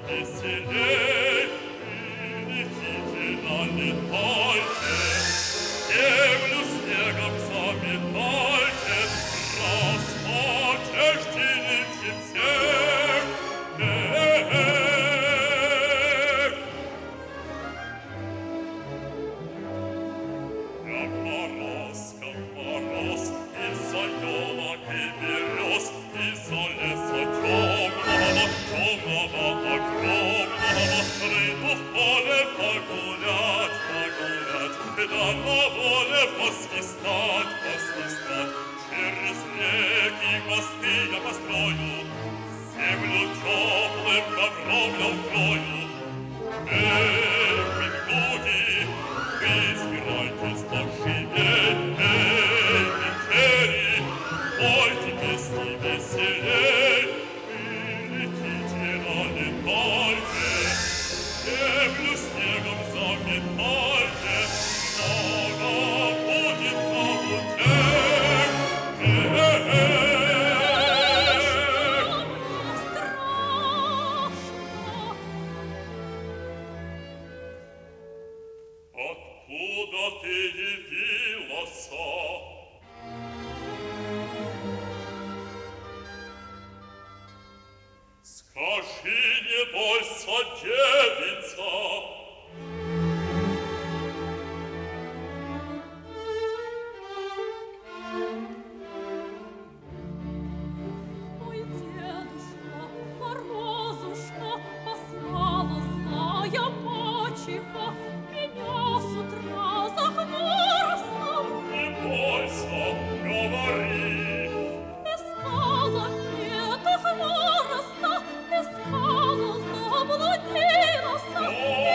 веселей, летите, налетайте, землю снегом заметайте, распотешьте всех. Мороз, из-за елок и берез, из-за леса темного, огромного, выйду в поле погулять, да на воле посвистать, через реки мосты я построю, землю теплым ковром я укрою. Эй, вы, люди, вы избирайтесь поживей, метели, пойте песни веселей, вы летите, налетайте, землю снегом заметайте, много будет на утех. Откуда ты явилась? Скажи, не бойся, девица. Ой, дедушка, Морозушка, послала злая мачеха меня с утра за хворостом. Не бойся, говори. Искала это хвороста, искала, заблудилась, и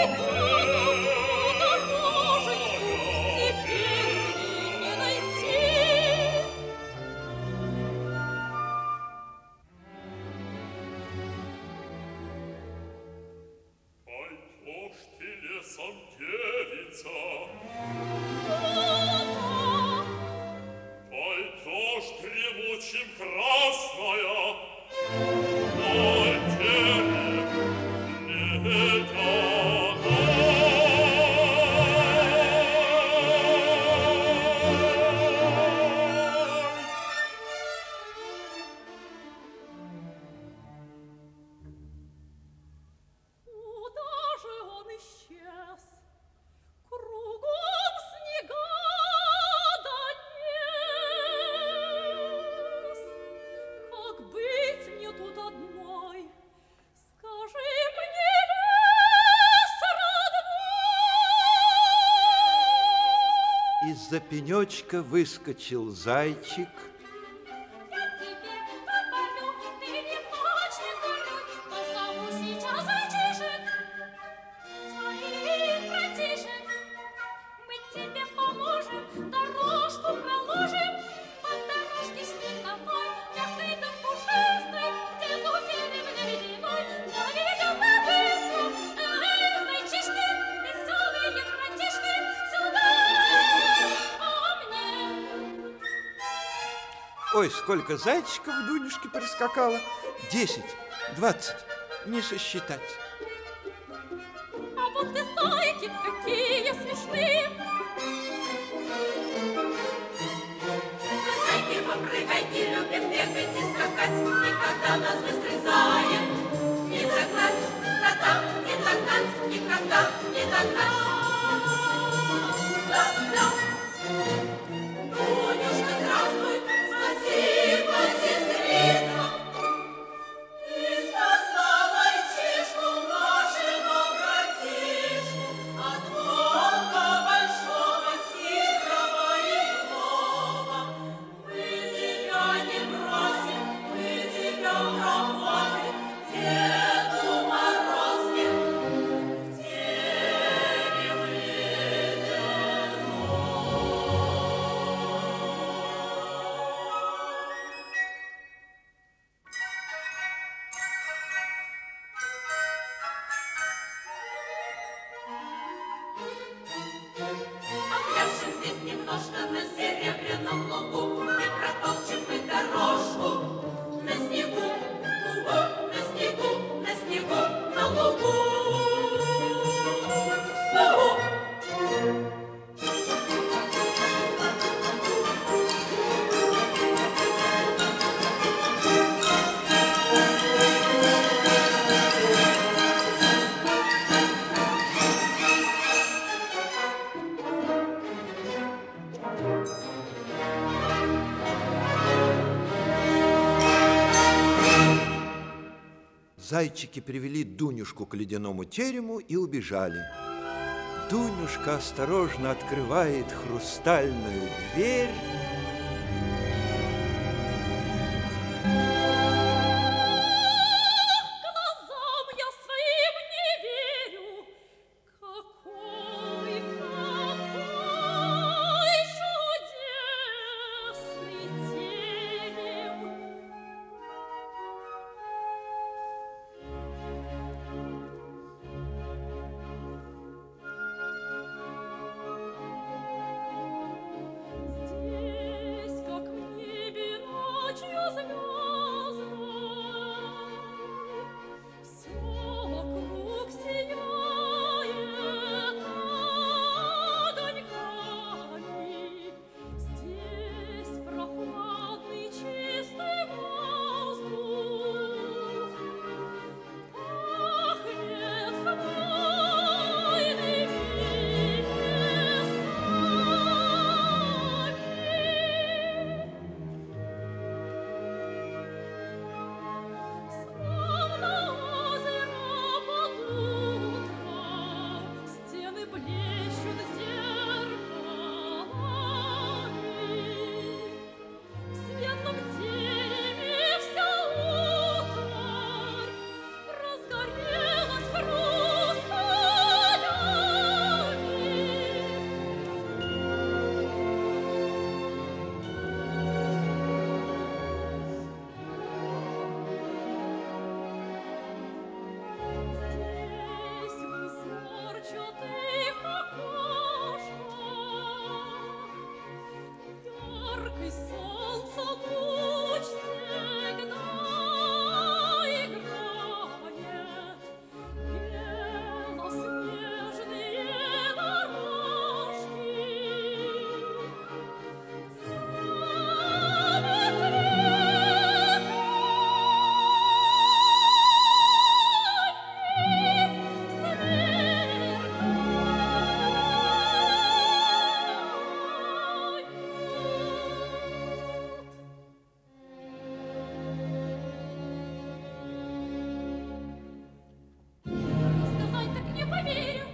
года дороженьку теперь мне не найти. Пойдешь ты лесом, девица, пойдешь дремучим красная, ой, терек, Куда же он исчез? Кругом снега да нес. Как быть мне тут одной? Скажи мне, лес родной. Из-за пенечка выскочил зайчик. Я тебе говорю, ты не плачь, не горюй, позову сейчас зайчишек, своих братишек. Мы тебе поможем, дорожку проложим, по дорожке снеговой, мягкой да пушистой, где туфелем ледяной, доведем мы быстро. Эй, зайчишки, веселые братишки, сюда ко мне. Ой, сколько зайчиков в Дунюшке прискакало. 10, 20, не сосчитать. А вот и зайки какие смешные. Зайки, попрыгайте, любим бегать и скакать, никогда нас быстрый заяц не догнать. Да-да, не догнать, никогда не догнать. Да-да. Дунюшка, здравствуй, спасибо, сестрица. Ты спасла зайчишку нашего братишку от волка большого, хитрого и злого. Мы тебя не бросим, мы тебя проводим, Зайчики привели Дунюшку к ледяному терему и убежали. Дунюшка осторожно открывает хрустальную дверь. Глазам я своим не верю. Какой чудесный терем! Здесь, как в небе ночью звездной, всё вокруг сияет огоньками. Здесь прохладный чистый воздух, пахнет хвойными лесами. Словно озеро под утро, стены блещут зеркалами. В светлом тереме вся утварь разгорелась хрусталями. Здесь в узорчатых окошках яркий солнца луч всегда играет. Белоснежные дорожки сказать так не поверят.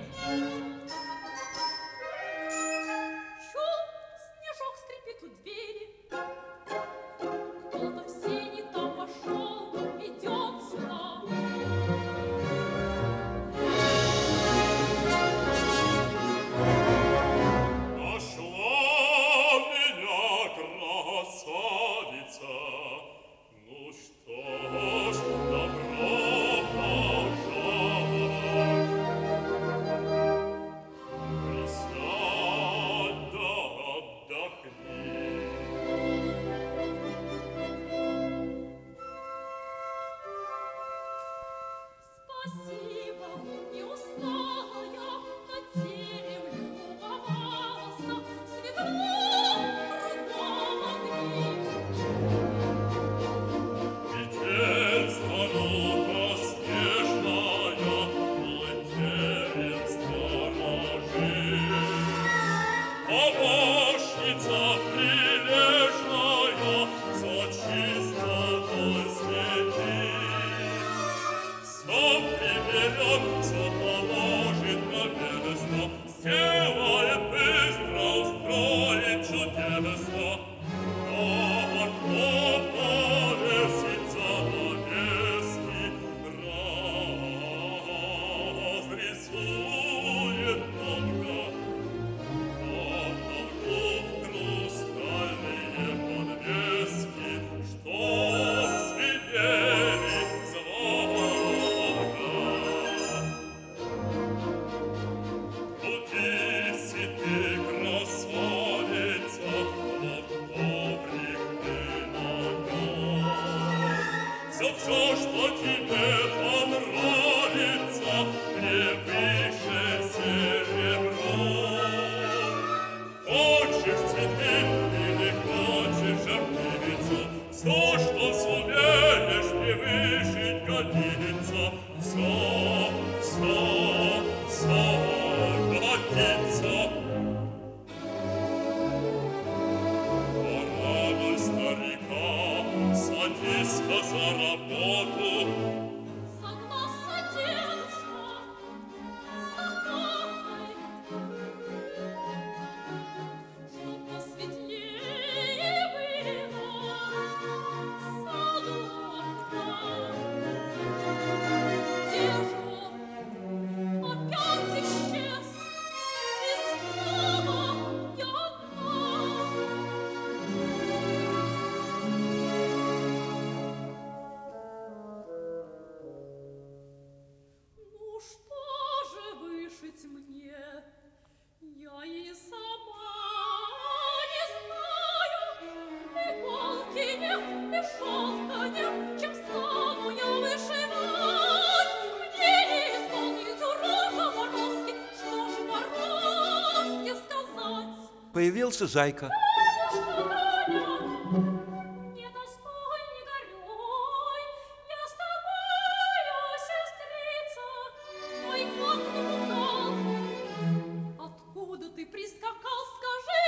Чул, снежок скрипит у двери. Кто-то в сени там пошел, идет сюда. Нашла меня красавица. Ну что ж, добро пожаловать. Присядь да отдохни. Спасибо, не устала я, на терем любовалась. Светло кругом огни. Метель старуха снежная, мой терем сторожит. Помощница прилежная за чистотой следит. Всё приберет, всё положит на место, сделает быстро, устроит чудесно. А окно повесит занавески, разрисует тонко потолку хрустальные подвески, чтоб звенели звонко. Тут появился зайка. Не тоской, не горюй, я с тобою, сестрица. Ой, как не пугал. Откуда ты прискакал, скажи?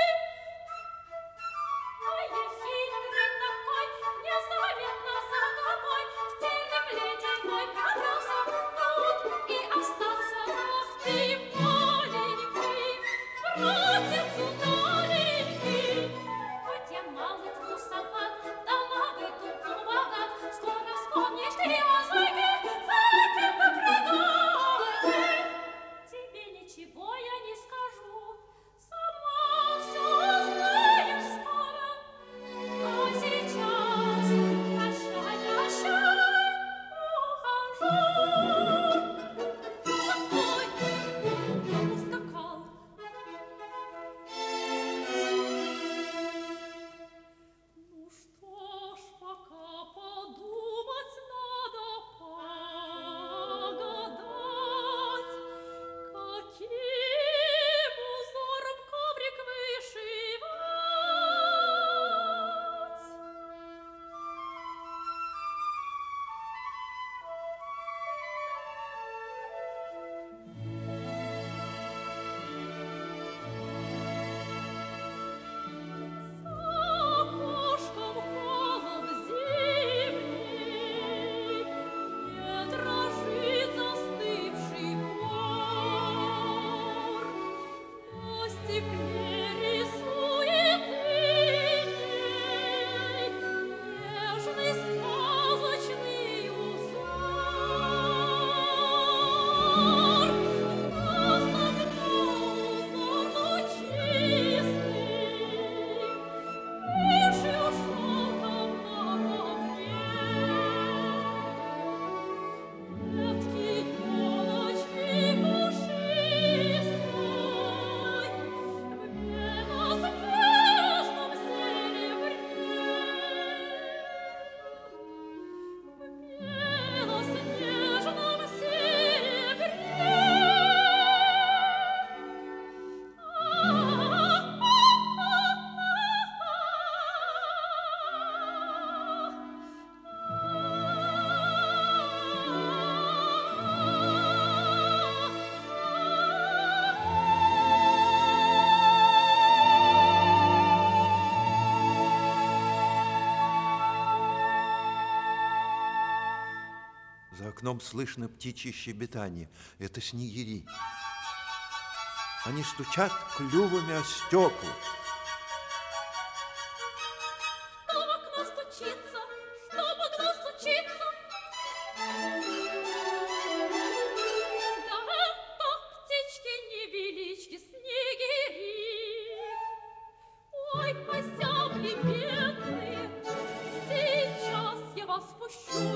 А я хитрый такой, незаметно за тобой в терем ледяной пробрался тут и остался. Ах ты, маленький, братец удаленький, хоть я малый трусоват, да на выдумку богат, скоро вспомнишь ты о зайке, зайке попрыгай. Тебе ничего я не скажу, сама все знаешь скоро. А сейчас прощай, прощай, ухожу. Постой, я ускакал. Ну что ж, пока подумать надо, погадать, каким узором коврик вышивать. За окошком холод зимний, не дрожит застывший бор, на стекле рисует иней нежный сказочный узор. Нас огнал узор лучистый, вышью шелком на ковре. Ветки елочки пушистой в белоснежном серебре. В белоснежном серебре. За окном слышно птичье щебетание. Это снегири. Они стучат клювами о стекла. Кто в окно стучится? Что в окно стучится? Да это птички-невелички, снегири. Ой, озябли бедные, сейчас я вас пущу